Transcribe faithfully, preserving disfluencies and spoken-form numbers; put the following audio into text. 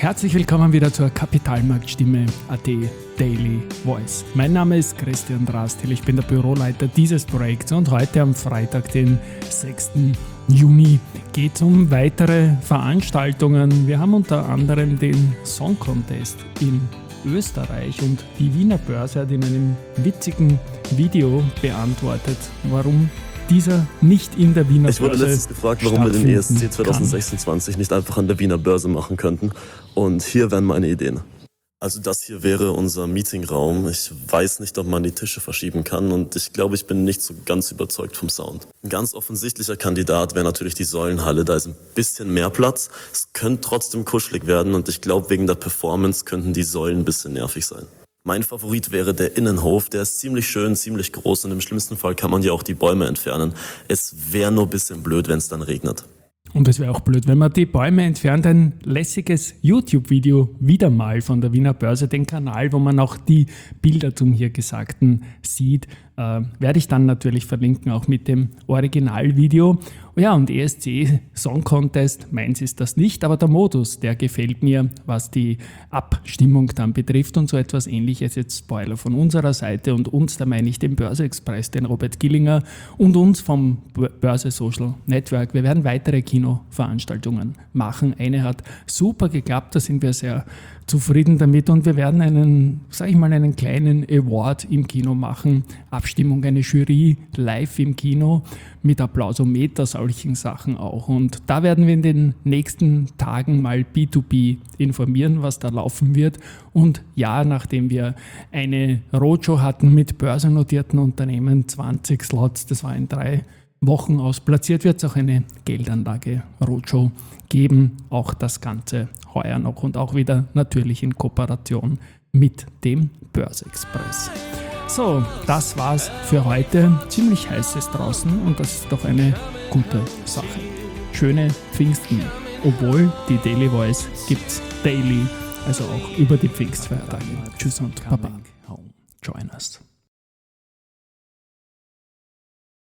Herzlich willkommen wieder zur Kapitalmarktstimme A T Daily Voice. Mein Name ist Christian Drastil, ich bin der Büroleiter dieses Projekts und heute am Freitag, den sechsten Juni, geht es um weitere Veranstaltungen. Wir haben unter anderem den Song Contest in Österreich und die Wiener Börse hat in einem witzigen Video beantwortet, warum dieser nicht in der Wiener Börse. Ich wurde letztens gefragt, warum wir den E S C zwanzig sechsundzwanzig nicht einfach an der Wiener Börse machen könnten. Und hier wären meine Ideen. Also das hier wäre unser Meetingraum. Ich weiß nicht, ob man die Tische verschieben kann und ich glaube, ich bin nicht so ganz überzeugt vom Sound. Ein ganz offensichtlicher Kandidat wäre natürlich die Säulenhalle. Da ist ein bisschen mehr Platz. Es könnte trotzdem kuschelig werden und ich glaube, wegen der Performance könnten die Säulen ein bisschen nervig sein. Mein Favorit wäre der Innenhof. Der ist ziemlich schön, ziemlich groß und im schlimmsten Fall kann man ja auch die Bäume entfernen. Es wäre nur ein bisschen blöd, wenn es dann regnet. Und es wäre auch blöd, wenn man die Bäume entfernt. Ein lässiges YouTube-Video wieder mal von der Wiener Börse, den Kanal, wo man auch die Bilder zum hier Gesagten sieht, äh, werde ich dann natürlich verlinken, auch mit dem Originalvideo. Ja, und E S C Song Contest, meins ist das nicht, aber der Modus, der gefällt mir, was die Abstimmung dann betrifft und so etwas Ähnliches, jetzt Spoiler von unserer Seite und uns, da meine ich den Börse-Express, den Robert Gillinger und uns vom Börse Social Network. Wir werden weitere Kinoveranstaltungen machen. Eine hat super geklappt, da sind wir sehr zufrieden damit und wir werden einen, sage ich mal, einen kleinen Award im Kino machen. Abstimmung, eine Jury live im Kino mit Applausometer, solchen Sachen auch. Und da werden wir in den nächsten Tagen mal B zwei B informieren, was da laufen wird. Und ja, nachdem wir eine Roadshow hatten mit börsennotierten Unternehmen, zwanzig Slots, das war in drei Wochen ausplatziert, wird es auch eine Geldanlage Roadshow geben. Auch das Ganze heuer noch und auch wieder natürlich in Kooperation mit dem Börse-Express. So, das war's für heute. Ziemlich heiß ist draußen und das ist doch eine gute Sache. Schöne Pfingsten. Obwohl die Daily Voice gibt's daily, also auch über die Pfingstfeiertage. Tschüss und Baba. Join us.